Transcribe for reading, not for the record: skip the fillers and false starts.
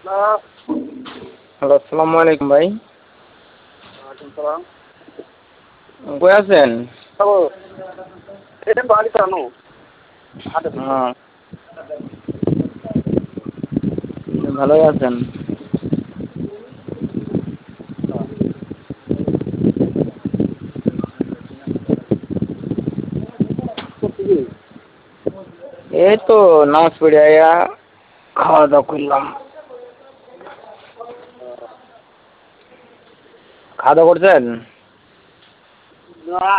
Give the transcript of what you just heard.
Hello, আসসালামু আলাইকুম ভাই। ওয়ালাইকুম সালাম। কই আছেন? বাড়িতে আনো হ্যাঁ, ভালোই আছেন? এই তো নামাজ পড়ে আয়া খাওয়া দাওয়া করলাম। খাওয়া দাওয়া করছেন? না